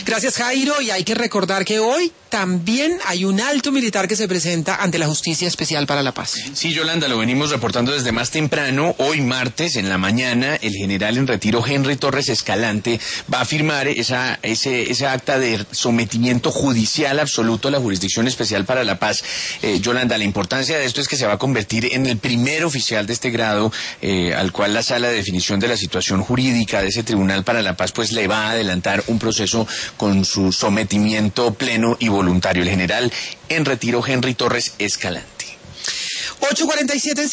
Gracias, Jairo, y hay que recordar que hoy también hay un alto militar que se presenta ante la Justicia Especial para la Paz. Sí, Yolanda, lo venimos reportando desde más temprano. Hoy martes, en la mañana, el general en retiro Henry Torres Escalante va a firmar ese acta de sometimiento judicial absoluto a la Jurisdicción Especial para la Paz. Yolanda, la importancia de esto es que se va a convertir en el primer oficial de este grado al cual la Sala de Definición de la Situación Jurídica de ese Tribunal para la Paz pues le va a adelantar un proceso con su sometimiento pleno y voluntario. El general en retiro Henry Torres Escalante. 8:47